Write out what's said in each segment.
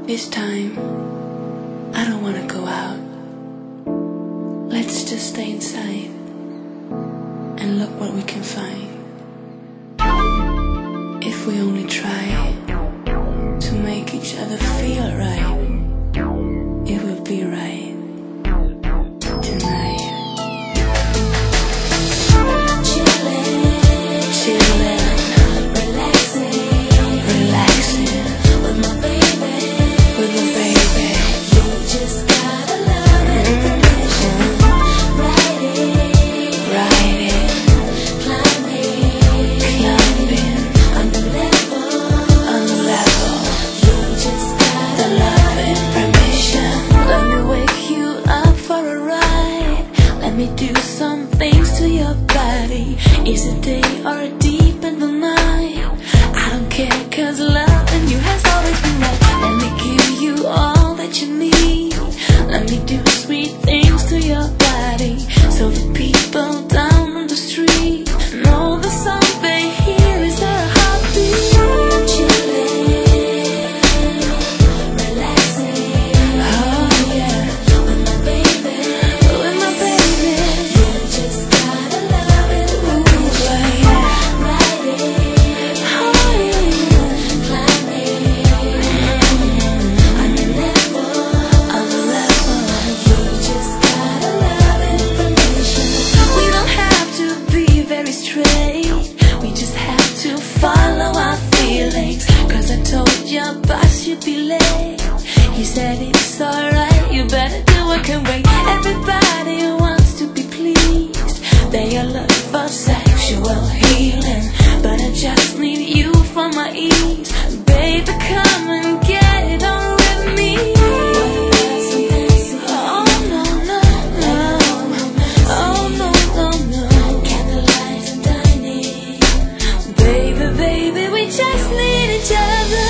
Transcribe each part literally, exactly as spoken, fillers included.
This time, I don't wanna go out. Let's just stay inside and look what we can find. If we only try to make each other feel right, it will be right tonight. Chillin', chillin', relaxing, relaxing with my baby, with my baby. You just gotta love it, permission, ride it, ride it, climb it, climb it, on the level, on the level. You just gotta love it, permission. Let me wake you up for a ride. Let me do some things to your body. Is it day or deep in the night? I don't care, cause loving you has always been right. Let me give you all that you need. Let me do sweet things to your body, so the people down on the street know the song they hear is our heartbeat. Chillin', relaxing, oh yeah, with my baby, with my baby. You just gotta love it, ooh, yeah. Ride it, oh yeah, climb it, on the level, on the level. You just gotta love it, permission. We don't have to be very straight, we just have to follow our feelings. Cause I told your boss you'd be late. He said it's alright, you better do it, can wait. Everybody wants to be pleased, they all look for sexual healing, but I just need you for my ease. Baby, come and get it on with me. Oh no, no, no. Oh no, no, no. Candlelight and dining. Baby, baby, we just need each other.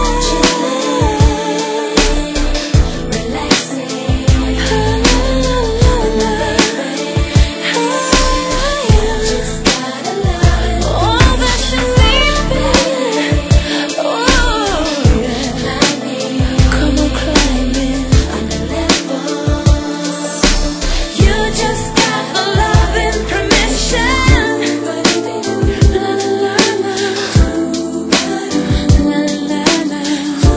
Chillin', relaxing, with my baby. You just gotta love it. All that you need, baby. Oh yeah. Come on, climb it, on the level. You just got the love and permission. La la la la, la la la la, la la la la,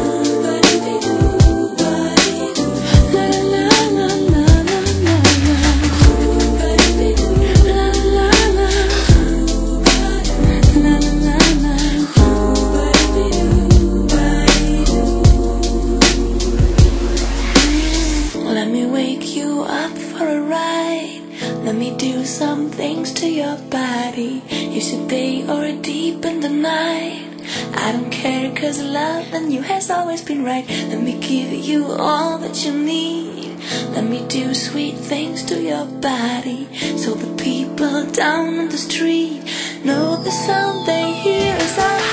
la la la la, la la la. Let me wake you up for a ride. Let me do some things to your body. Is it day or deep in the night? I don't care, cause loving you has always been right. Let me give you all that you need. Let me do sweet things to your body, so the people down on the street know the sound they hear is our